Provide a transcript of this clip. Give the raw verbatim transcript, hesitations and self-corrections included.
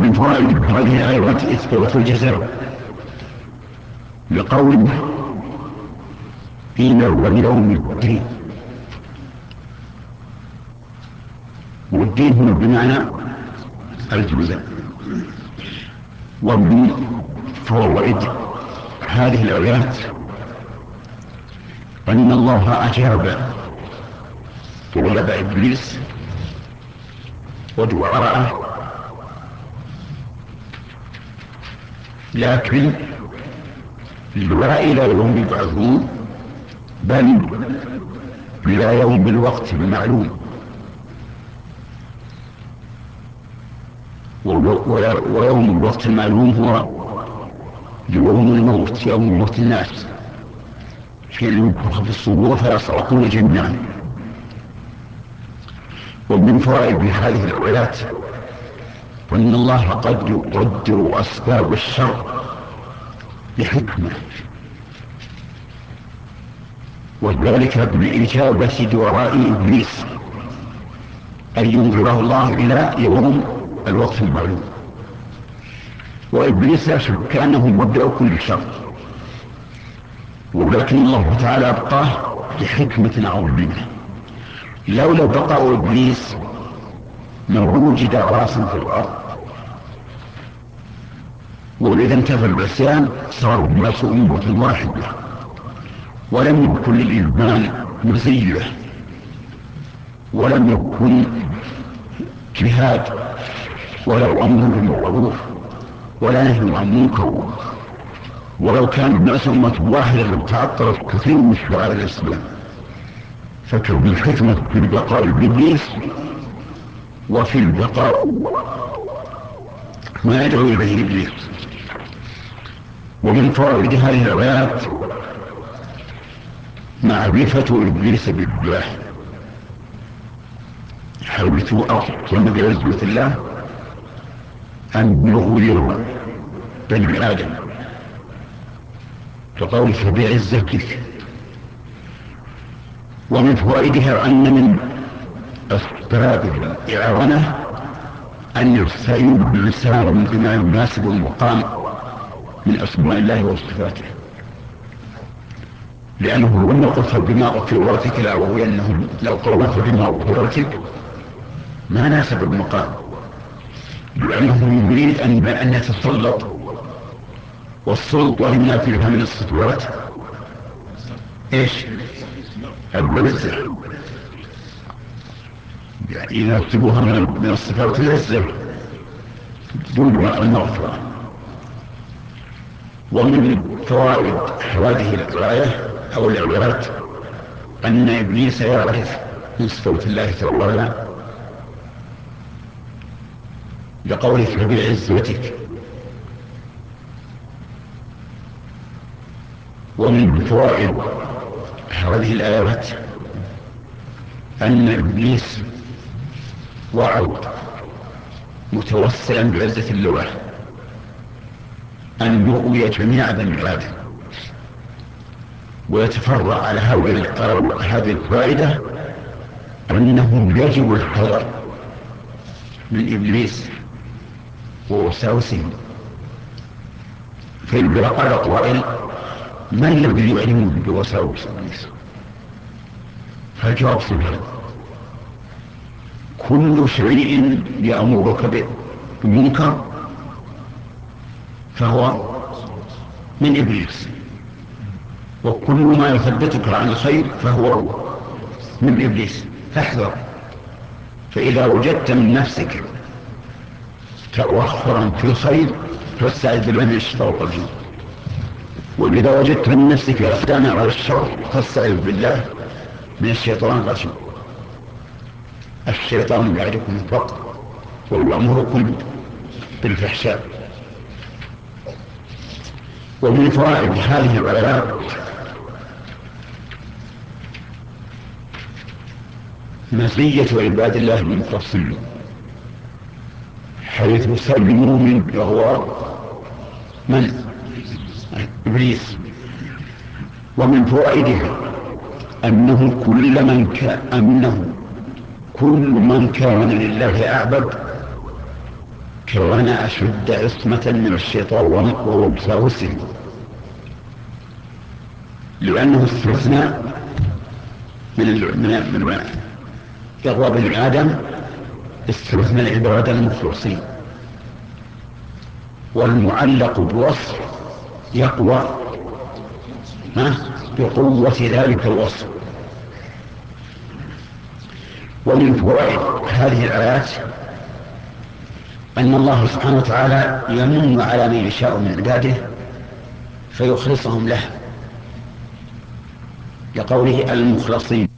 ومن فوائد هذه الآيات إثبات الجزاء لقوله إلى واليوم الدين، والدين هنا بمعنى الجزاء. ومن فوائد هذه الآيات أن الله أجاب طلب إبليس ودعاءه، لكن لا إلى يوم يبعثون، بل إلى يوم الوقت المعلوم. ويوم الوقت المعلوم هو يوم الموت، يوم موت الناس، حين ينفخ في الصور فيصعقون جميعا. ومن فوائد هذه الآيات أن الله قد يقدر أسباب الشر بحكمة، وذلك بإجابة دعاء إبليس أن ينظره الله إلى يوم الوقت المعلوم. وإبليس لا شك أنه مبدأ كل شر، ولكن الله تعالى أبقاه بحكمة عظيمة. لولا بقاء إبليس ما وجد راسا في الأرض، وإذا انتفى العصيان صار الناس أمة واحدة، ولم يكن للإيمان مزية، ولم يكن جهاد ولا أمر بالمعروف ولا نهي عن منكر. ولو كان الناس أمة واحدة لتعطلت كثير من شعائر الإسلام. فكر بالحكمة في البقاء بإبليس وفي البقاء ما يدعو إليه إبليس. ومن فوائد هذه الآيات معرفة إبليس بالله، حيث أقسم بعزة الله أن يغوي بني آدم، فقولك بعزتك. ومن فوائدها أن من أسباب الإعانة أن يستعين بالإنسان بما يناسب المقام من أسماء الله وصفاته، لأنه لو قلت بما أغفرتك لا وهو أنه لو قلت بما أغفرتك ما ناسب المقام، لأنه يريد أن أن يتسلط، والسلطة لما فيها من الصفات إيش؟ العزة، يعني يناسبها من الصفات العزة دون المغفرة. ومن فوائد هذه الآية أو الآيات أن إبليس يعرف من صفات الله تعالى لقولك بعزتك. ومن فوائد هذه الآيات أن إبليس وعد متوسلا بعزة اللغة أن يغوي جميع بني آدم. ويتفرع على هذه الفائدة أنه يجب الحذر من إبليس ووساوسه. فإذا قال قائل ما الذي يعلم بوساوس إبليس؟ فالجواب سهل، كل شيء يأمرك بالمنكر فهو من إبليس، وكل ما يثبتك عن الخير فهو من إبليس، فاحذر. فإذا وجدت من نفسك تأخرا في الخير فاستعذ بالله من الشيطان الرجيم، وإذا وجدت من نفسك أقداما على الشر فاستعذ بالله من الشيطان الرجيم. الشيطان يعدكم الفقر ويأمركم بالفحشاء. ومن فوائد هذه الآيات مزية عباد الله المخلصين، حيث سلموا من إغواء من؟ إبليس. ومن فوائدها أنه كل من كان أنه كل من كان لله أعبد وانا اشد عصمة من الشيطان ووسوسه، لانه استثناء من من من يقوى بن ادم استثناء العباد المخلصين، والمعلق بوصف يقوى بقوة ذلك الوصف. ومن فوائد هذه الآيات أن الله سبحانه وتعالى يمن على من يشاء من عباده فيخلصهم له، لقوله المخلصين،